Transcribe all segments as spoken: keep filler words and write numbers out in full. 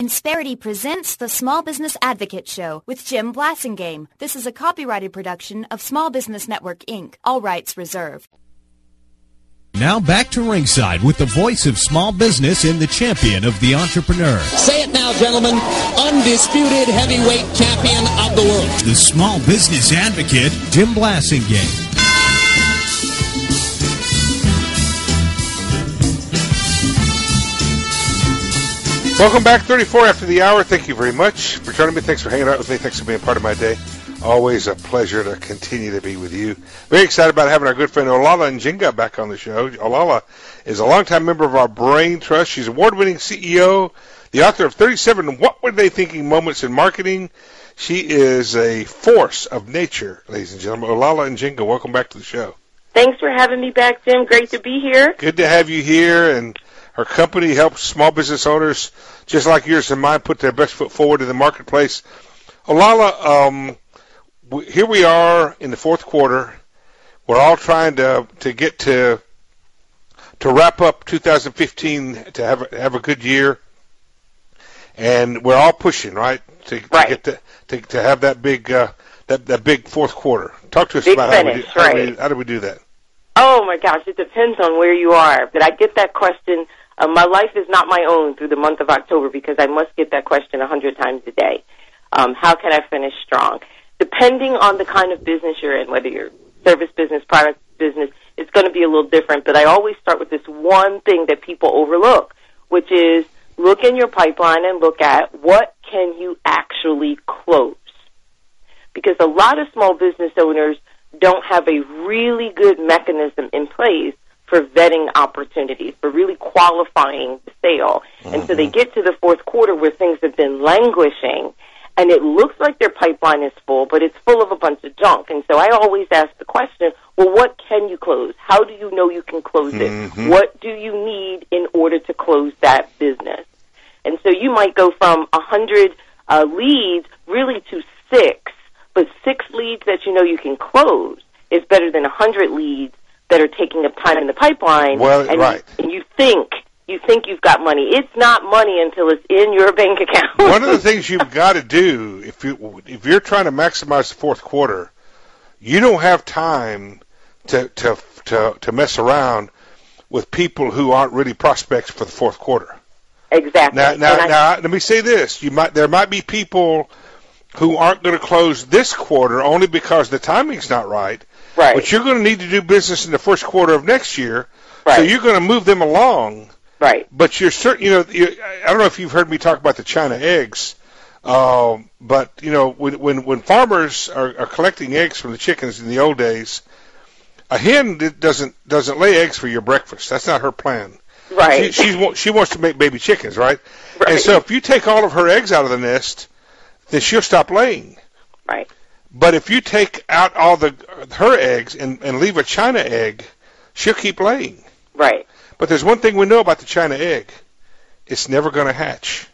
Insperity presents the Small Business Advocate Show with Jim Blasingame. This is a copyrighted production of Small Business Network, Incorporated. All rights reserved. Now back to ringside with the voice of small business and the champion of the entrepreneur. Say it now, gentlemen. Undisputed heavyweight champion of the world. The Small Business Advocate, Jim Blasingame. Welcome back, thirty-four after the hour. Thank you very much for joining me. Thanks for hanging out with me. Thanks for being part of my day. Always a pleasure to continue to be with you. Very excited about having our good friend Olala Njinga back on the show. Olala is a longtime member of our Brain Trust. She's award-winning C E O, the author of thirty-seven What Were They Thinking Moments in Marketing. She is a force of nature, ladies and gentlemen. Olala Njinga, welcome back to the show. Thanks for having me back, Jim. Great to be here. Good to have you here, and her company helps small business owners just like yours and mine put their best foot forward in the marketplace. Olala, um, we, here we are in the fourth quarter. We're all trying to to get to to wrap up two thousand fifteen to have a, have a good year, and we're all pushing right to, to right. get to, to to have that big uh, that that big fourth quarter. Talk to us big about finish, how, we do, how, right. do we, how do we do that? Oh my gosh, it depends on where you are. But I get that question. Uh, my life is not my own through the month of October because I must get that question a hundred times a day. Um, how can I finish strong? Depending on the kind of business you're in, whether you're service business, product business, it's going to be a little different. But I always start with this one thing that people overlook, which is look in your pipeline and look at what can you actually close. Because a lot of small business owners don't have a really good mechanism in place for vetting opportunities, for really qualifying the sale. Mm-hmm. And so they get to the fourth quarter where things have been languishing, and it looks like their pipeline is full, but it's full of a bunch of junk. And so I always ask the question, well, what can you close? How do you know you can close it? Mm-hmm. What do you need in order to close that business? And so you might go from one hundred uh, leads really to six, but six leads that you know you can close is better than one hundred leads that are taking up time in the pipeline, well, and, right. you, and you think you think you've got money. It's not money until it's in your bank account. One of the things you've got to do if you if you're trying to maximize the fourth quarter, you don't have time to to to, to mess around with people who aren't really prospects for the fourth quarter. Exactly. Now, now, I, now let me say this: you might there might be people who aren't going to close this quarter only because the timing's not right. Right. But you're going to need to do business in the first quarter of next year, right. so you're going to move them along. Right. But you're certain, you know, you, I don't know if you've heard me talk about the China eggs, um, but you know, when when, when farmers are, are collecting eggs from the chickens in the old days, a hen doesn't doesn't lay eggs for your breakfast. That's not her plan. Right. She she's, she wants to make baby chickens, right? Right. And so if you take all of her eggs out of the nest, then she'll stop laying. Right. But if you take out all the her eggs and, and leave a China egg, she'll keep laying. Right. But there's one thing we know about the China egg. It's never going to hatch.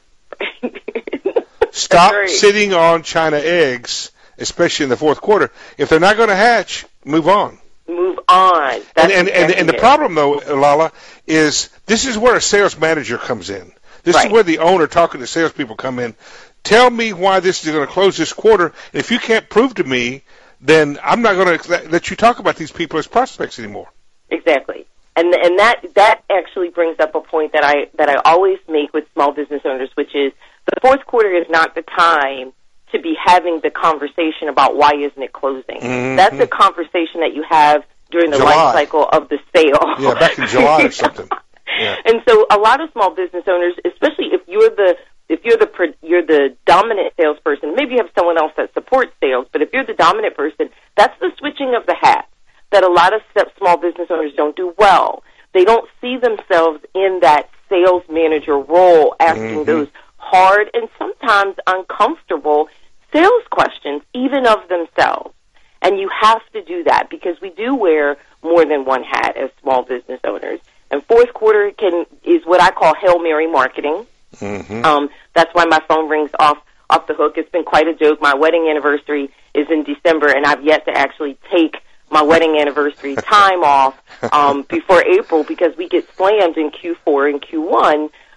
Stop right. sitting on China eggs, especially in the fourth quarter. If they're not going to hatch, move on. Move on. That's and and, and, and the it. problem, though, Lala, is this is where a sales manager comes in. This right. is where the owner talking to salespeople come in. Tell me why this is going to close this quarter. And if you can't prove to me, then I'm not going to let you talk about these people as prospects anymore. Exactly. And and that that actually brings up a point that I that I always make with small business owners, which is the fourth quarter is not the time to be having the conversation about why isn't it closing. Mm-hmm. That's a conversation that you have during the July. life cycle of the sale. Yeah, back in July or something. Yeah. And so a lot of small business owners, especially if you're the if you're the you're the dominant salesperson, maybe you have someone else that supports sales, but if you're the dominant person, that's the switching of the hats that a lot of small business owners don't do well. They don't see themselves in that sales manager role, asking mm-hmm. those hard and sometimes uncomfortable sales questions, even of themselves. And you have to do that because we do wear more than one hat as small business owners. And fourth quarter can is what I call Hail Mary marketing. Mm-hmm. Um, that's why my phone rings off off the hook. It's been quite a joke. My wedding anniversary is in December, and I've yet to actually take my wedding anniversary time off um, before April because we get slammed in Q four and Q one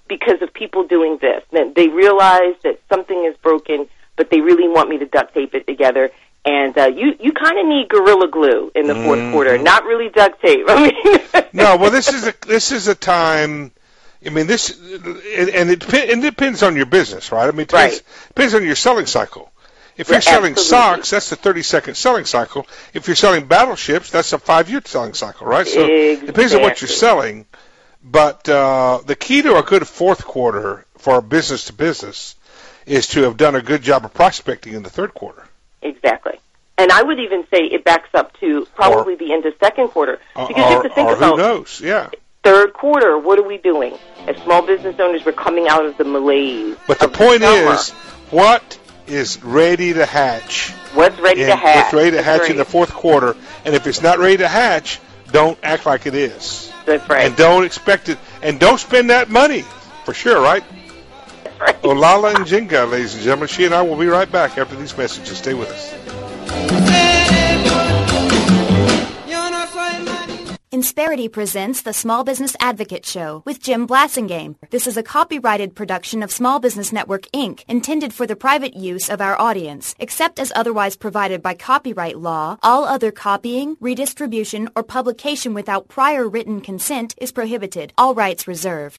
because of people doing this. They realize that something is broken, but they really want me to duct tape it together. And uh, you, you kind of need Gorilla Glue in the fourth mm-hmm. quarter, not really duct tape. I mean, no, well, this is a this is a time. I mean, this and it, it depends on your business, right? I mean, it depends, right. depends on your selling cycle. If you're yeah, selling absolutely. socks, that's a thirty-second selling cycle. If you're selling battleships, that's a five-year selling cycle, right? So exactly. it depends on what you're selling. But uh, the key to a good fourth quarter for business to business is to have done a good job of prospecting in the third quarter. Exactly. And I would even say it backs up to probably or, the end of second quarter. Because or, you have to think or about who knows, yeah. Third quarter, what are we doing? As small business owners, we're coming out of the malaise. But the point the is, what is ready to hatch? What's ready in, to hatch? What's ready to That's hatch right. in the fourth quarter? And if it's not ready to hatch, don't act like it is. That's right. And don't expect it. And don't spend that money, for sure, right? That's right. Olala Njinga, ladies and gentlemen. She and I will be right back after these messages. Stay with us. Insperity presents the Small Business Advocate Show with Jim Blasingame. This is a copyrighted production of Small Business Network, Incorporated, intended for the private use of our audience. Except as otherwise provided by copyright law, all other copying, redistribution, or publication without prior written consent is prohibited. All rights reserved.